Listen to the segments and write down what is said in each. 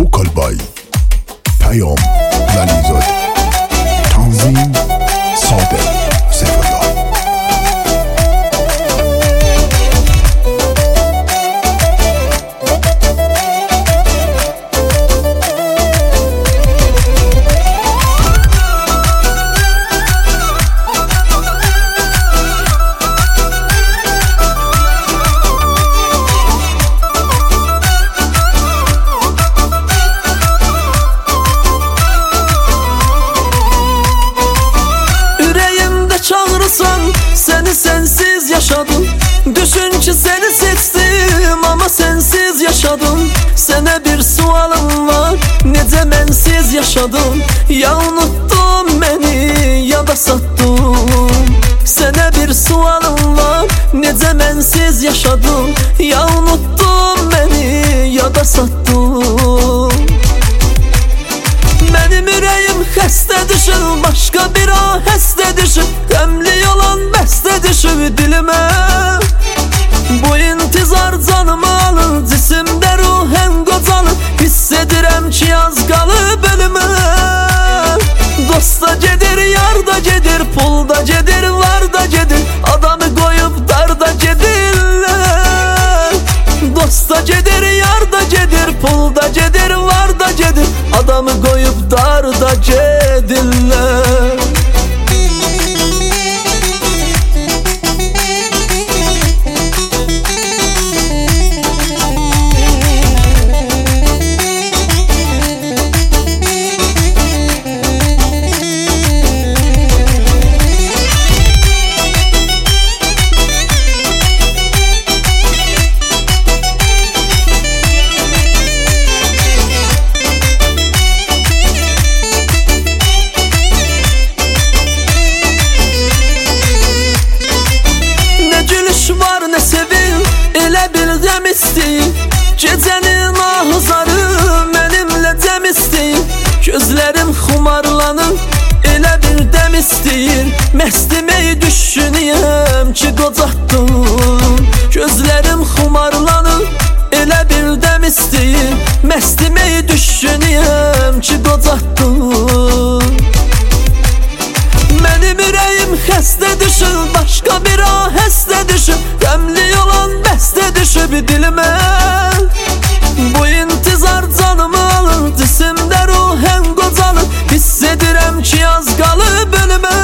Vocal by پیام ولیزاده، تنظیم صادق سیفالله. Seni sensiz yaşadım. Düşün ki seni seçtim ama sensiz yaşadım. Sana bir sualım var, necə mənsiz yaşadım? Ya unuttun beni ya da sattın. Sana bir sualım var, necə mənsiz yaşadım? Ya unuttun beni ya da sattın. Benim ürəyim xəstə düşür, başqa bir o həstə düşür. Qəmli yalan bəstə düşür dilimə. Bu intizar canımı alır, cisimdə ruhən qocalır. Hiss edirəm ki yaz qalıb ölümə. Dosta gedir, yar da gedir, pul da gedir, var da gedir. Adamı qoyub darda gedirlər. Dosta gedir, yar da gedir, pul da gedir, var da gedir. Adamı qoyub darda gedirlər. Ne sevim, elə bildim istəyim. Gecənin ahızarı mənimlə cəm istəyir. Gözlərim xumarlanır, elə bir dəm istəyir. Məstiməyi düşünüyəm ki qocatdım. Gözlərim xumarlanır, elə bir dəm istəyir. Məstiməyi düşünüyəm ki qocatdım. Benim ürəyim xəstə düşür, başqa bir o həstə düşür. Qəmli yalan bəstə düşüb dilimə. Bu intizar canımı alır, cisimdə ruhən qocalır. Hiss edirəm ki yaz qalıb ölümə.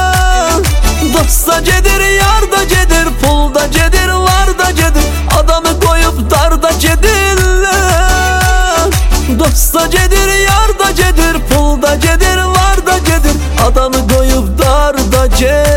Dosta gedir, yar da gedir, pul da gedir, var da gedir. Adamı qoyub darda gedirlər. Dosta gedir, yar da gedir, pul da gedir, var da gedir. Adamı qoyub darda gedir.